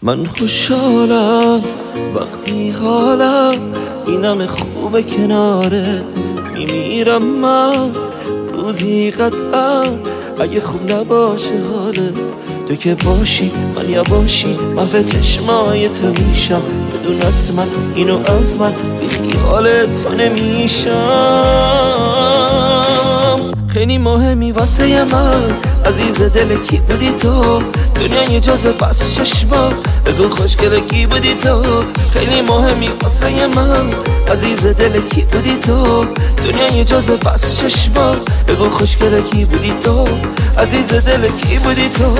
من خوشحالم وقتی حالم اینم خوبه کنارت میمیرم من روزی قطعا اگه خوب نباشه حالت تو که باشی من یا باشی من به چشمای تو میشم بدونت من اینو از من بی خیال تو نمیشم خیلی مهمی واسه من عزیز دل کی بودی تو دنیای جازه بس چشما بگو خوشگل کی بودی تو خیلی مهمی واسه من عزیز دل کی بودی تو دنیای جازه بس چشما بگو خوشگل کی بودی تو عزیز دل کی بودی تو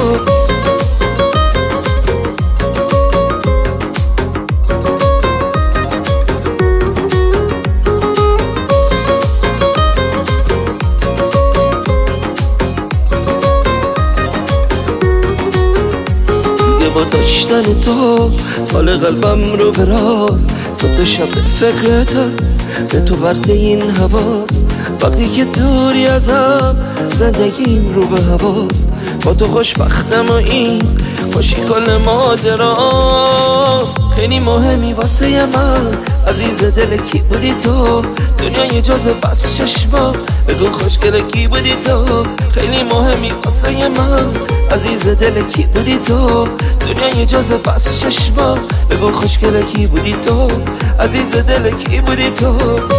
با داشتن تو حال قلبم رو به راست صبح شب به فکرته به تو ورد این هواست وقتی که دوری ازم زندگیم رو به هواست با تو خوشبختم و این خوشی کل ماجراست خیلی مهمی واسه من عزیز دل کی بودی تو دنیای جازه بس چشما بگو خوشگل کی بودی تو خیلی مهمی واسه من عزیز دل کی بودی تو دنیای جازه بس چشما بگو خوشگل کی بودی تو عزیز دل کی بودی تو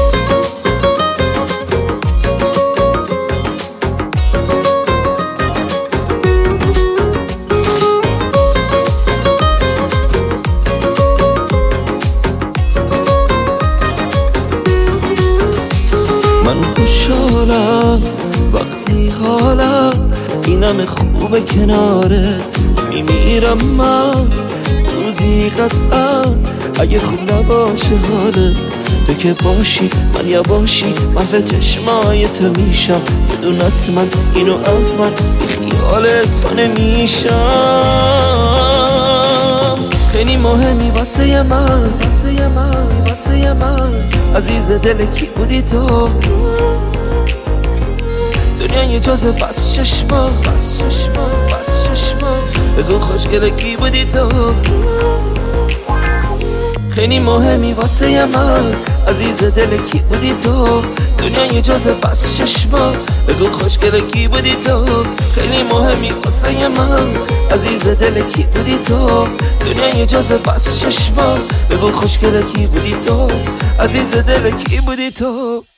من خوشحالم وقتی حالم اینم خوبه کنارت میمیرم من روزی قطعا اگه خوب نباشه حالت تو که باشی من یا باشی من به چشمای تو میشم بدونت من اینو از من بی خیال تو نمیشم خیلی مهمی واسه من عزیز دل کی بودی تو دنیای جازه بس چشما بگو خوشگل کی بودی تو خیلی مهمی واسه من عزیز دل کی بودی تو دنیای جازه بس چشما بگو خوشگل کی بودی تو خیلی مهمی واسه من عزیز دل کی بودی تو دنیای جازه بس چشما بگو خوشگل کی بودی تو عزیز دل کی بودی تو